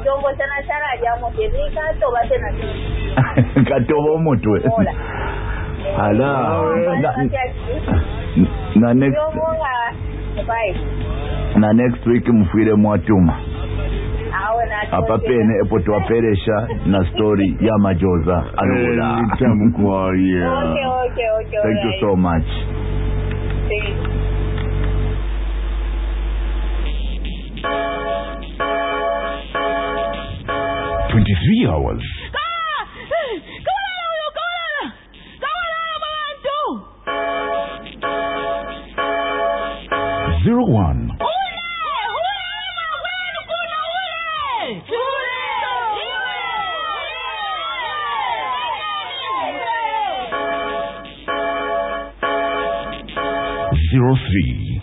Jongo sana sana llamo Pierrica, toba tena. Katobo mutwe. Ala. Na next. Na next week mfire mwatuma. Apa pene epo tuwaperesha na story ya majoza alula. Okay. Thank you so much. Thank you. 23 hours. 01. 03.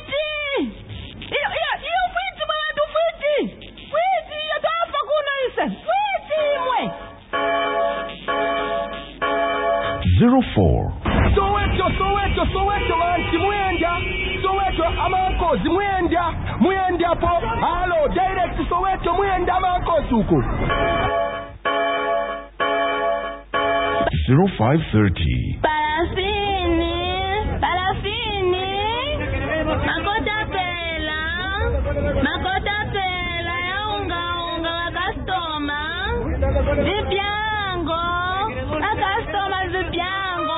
04. Soweto manti Soweto amankozi mwenda po halo direct Soweto mwenda amankozi uko 0530. Parafini makota pela ya unga wa customer vipyango a customer vipyango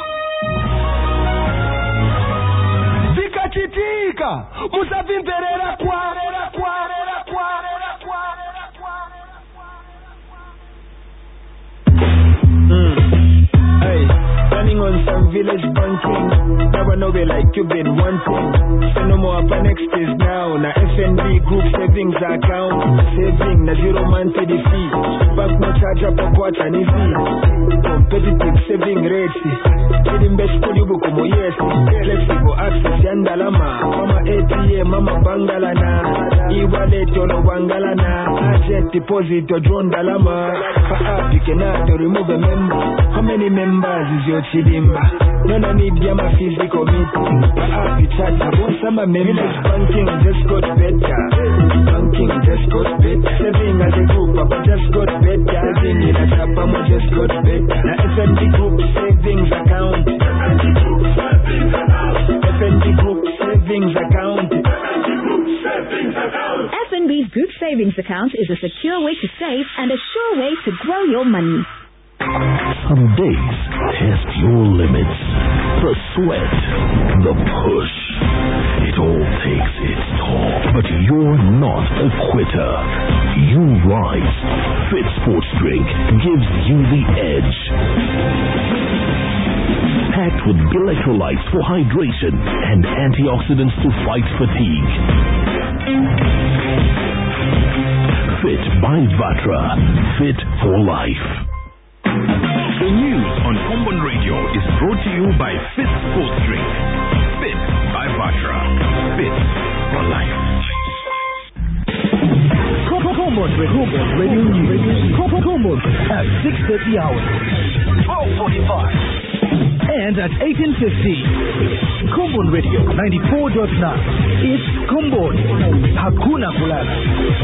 zikachitika musavimverera kwa on some village banking. Never know we like you been wanting. So no more upper next is now. Na FNB group savings account. Saving na zero month to the fee. Bank no charge up a quarter ni fee. Competitive saving rates. Feeling best for you como yes. Flexible access yandalama. Mama ATM, mama bangalana. E-wallet yolo bangalana. Agent deposit or drone dalama. For app you cannot remove a member. How many members is your chidimba? No need my physical meeting. You chat about some members. Banking just got better. Banking just got better. Saving as a group, but just got better. Saving in a Japama just got better. Now FNB Group savings account. FNB Group savings account. FNB's Group Savings Account is a secure way to save and a sure way to grow your money. Some days test your limits. The sweat, the push, it all takes its toll. But you're not a quitter. You rise. Fit Sports Drink gives you the edge. Packed with electrolytes for hydration and antioxidants to fight fatigue. Fit by Vatra. Fit for life. The news on Common Radio is brought to you by Fit Sports Drink. Fit by Vatra. Fit for life. Common Radio News. Common at 6:30 hours. 12:45. And at 18:50. Common Radio 94.9. It's Common. Hakuna Kulala.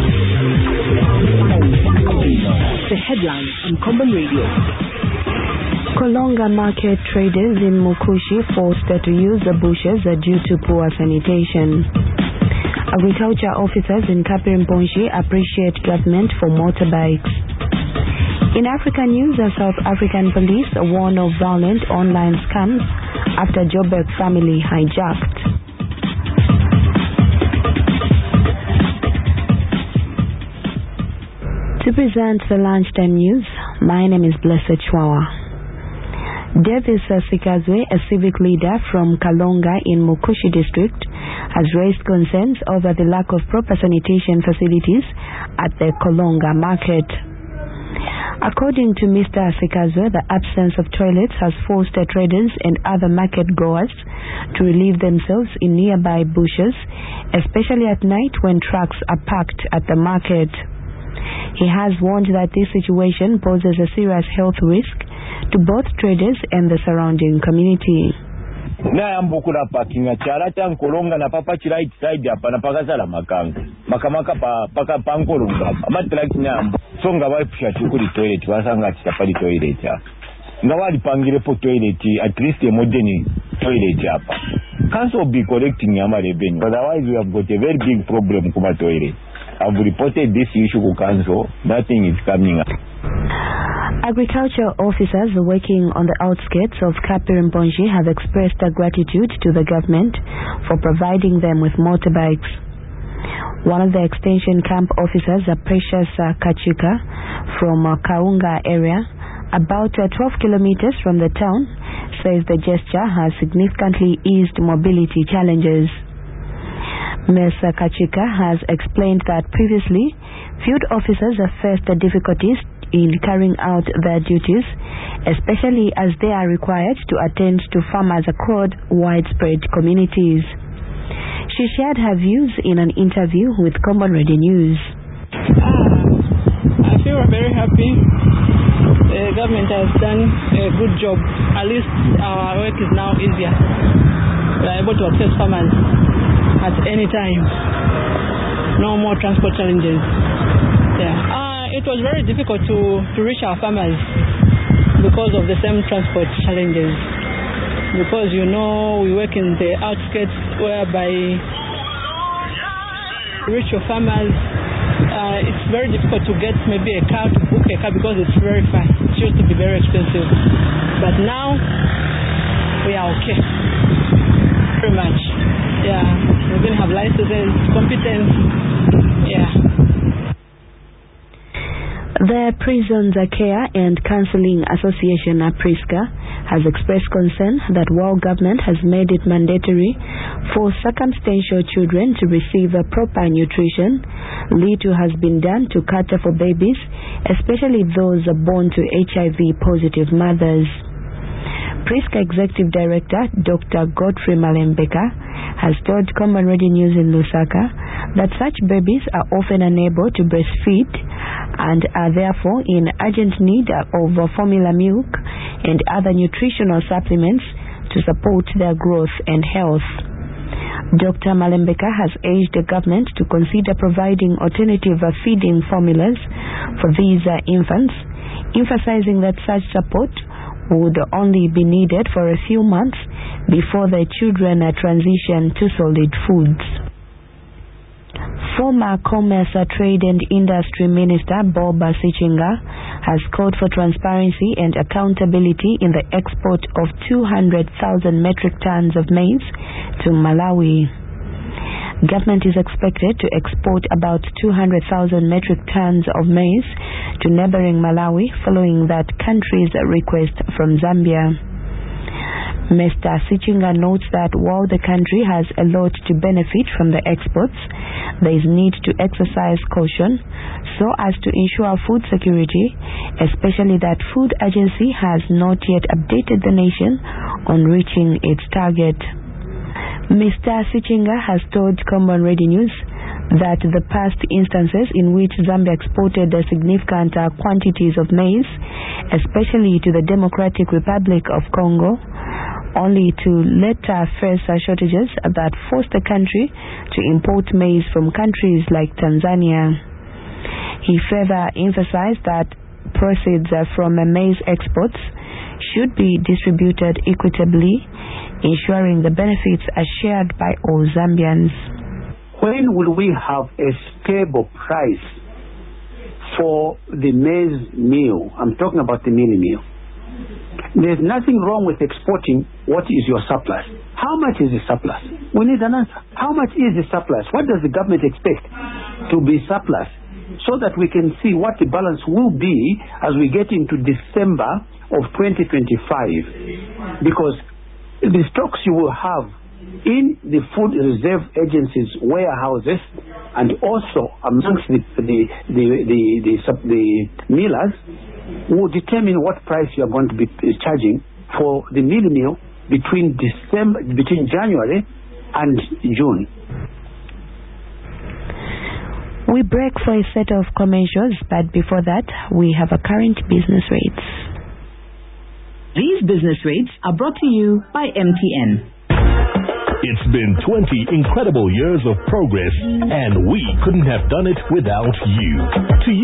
The headlines on Common Radio. Kolonga market traders in Mukushi forced to use the bushes due to poor sanitation. Agriculture officers in Kapirimponshi appreciate government for motorbikes. In African news, the South African police warn of violent online scams after Joburg family hijacked. To present the lunchtime news, my name is Blessed Chwawa. Davis Sikazwe, a civic leader from Kalonga in Mukushi district, has raised concerns over the lack of proper sanitation facilities at the Kolonga market. According to Mr. Sikazwe, the absence of toilets has forced the traders and other market goers to relieve themselves in nearby bushes, especially at night when trucks are parked at the market. He has warned that this situation poses a serious health risk to both traders and the surrounding community. na ambukula parking achala tankolonga na papa right side hapa na pakazala makanga makamaka paka pankolonga amatrack nyambo so nga bapusha chukuli toilet basanga chitapali toilet hapa nga wali pangire po toilet at least a modern toilet hapa council be collecting yama revenue, otherwise we have got a very big problem kuma toilet. I've reported this issue to council, nothing is coming up. Agriculture officers working on the outskirts of Kapirimbonji have expressed their gratitude to the government for providing them with motorbikes. One of the extension camp officers, Precious Kachika, from Kaunga area, about 12 kilometers from the town, says the gesture has significantly eased mobility challenges. Ms. Kachika has explained that previously, field officers have faced the difficulties in carrying out their duties, especially as they are required to attend to farmers across widespread communities. She shared her views in an interview with Common Radio News. I feel very happy. The government has done a good job. At least our work is now easier. We are able to access farmers at any time. No more transport challenges. It was very difficult to reach our farmers because of the same transport challenges. Because we work in the outskirts whereby to reach your farmers, it's very difficult to get maybe a car, to book a car because it's very far. It used to be very expensive. But now we are okay. Pretty much. We didn't have licenses, competence. The Prisons Care and Counseling Association, PRISCA, has expressed concern that while government has made it mandatory for circumstantial children to receive proper nutrition, little has been done to cater for babies, especially those born to HIV-positive mothers. PRISCA Executive Director Dr. Godfrey Malembeka has told Common Radio News in Lusaka that such babies are often unable to breastfeed and are therefore in urgent need of formula milk and other nutritional supplements to support their growth and health. Dr. Malembeka has urged the government to consider providing alternative feeding formulas for these infants, emphasizing that such support would only be needed for a few months before the children transition to solid foods. Former Commerce, Trade and Industry Minister Bob Sichinga has called for transparency and accountability in the export of 200,000 metric tons of maize to Malawi. Government is expected to export about 200,000 metric tons of maize to neighboring Malawi following that country's request from Zambia. Mr. Sichinga notes that while the country has a lot to benefit from the exports, there is need to exercise caution so as to ensure food security, especially that Food Agency has not yet updated the nation on reaching its target. Mr. Sichinga has told Common Radio News that the past instances in which Zambia exported significant quantities of maize, especially to the Democratic Republic of Congo, only to later face shortages that forced the country to import maize from countries like Tanzania. He further emphasized that proceeds from maize exports should be distributed equitably, ensuring the benefits are shared by all Zambians. When will we have a stable price for the maize meal? I'm talking about the mealie meal. There's nothing wrong with exporting what is your surplus. How much is the surplus? We need an answer. How much is the surplus? What does the government expect to be surplus? So that we can see what the balance will be as we get into December of 2025. Because the stocks you will have in the Food Reserve Agency's warehouses and also amongst the millers will determine what price you are going to be charging for the mealie meal between January and June. We break for a set of commercials, but before that, we have a current business rates. These business rates are brought to you by MTN. It's been 20 incredible years of progress, and we couldn't have done it without you. To you